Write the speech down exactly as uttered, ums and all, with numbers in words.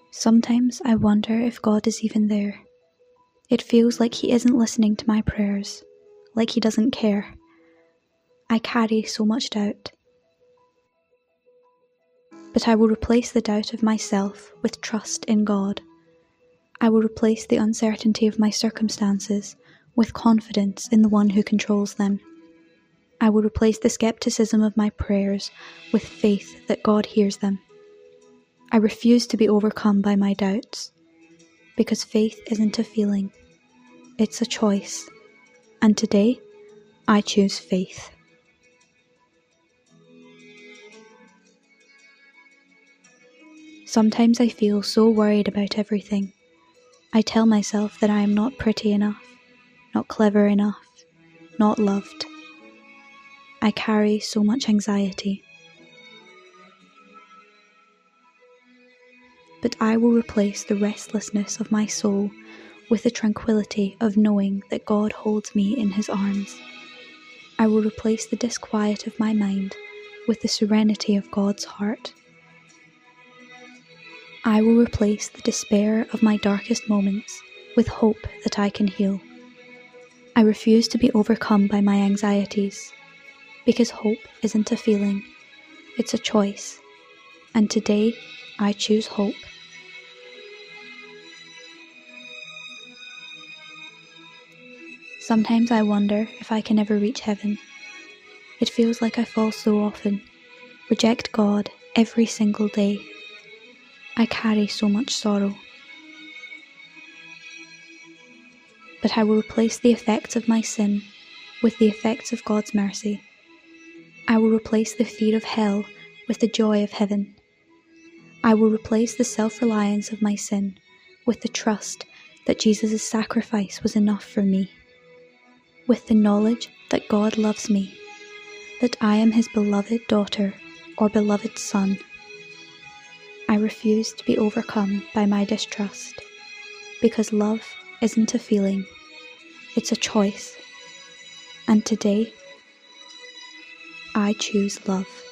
Sometimes I wonder if God is even there. It feels like He isn't listening to my prayers, like He doesn't care. I carry so much doubt. But I will replace the doubt of myself with trust in God. I will replace the uncertainty of my circumstances with confidence in the one who controls them. I will replace the skepticism of my prayers with faith that God hears them. I refuse to be overcome by my doubts, because faith isn't a feeling, it's a choice, and today I choose faith. Sometimes I feel so worried about everything. I tell myself that I am not pretty enough, not clever enough, not loved. I carry so much anxiety. But I will replace the restlessness of my soul with the tranquility of knowing that God holds me in His arms. I will replace the disquiet of my mind with the serenity of God's heart. I will replace the despair of my darkest moments with hope that I can heal. I refuse to be overcome by my anxieties, because hope isn't a feeling, it's a choice, and today I choose hope. Sometimes I wonder if I can ever reach heaven. It feels like I fall so often, reject God every single day. I carry so much sorrow. But I will replace the effects of my sin with the effects of God's mercy. I will replace the fear of hell with the joy of heaven. I will replace the self-reliance of my sin with the trust that Jesus' sacrifice was enough for me, with the knowledge that God loves me, that I am His beloved daughter or beloved son. I refuse to be overcome by my distrust, because love isn't a feeling, it's a choice, and today I choose love.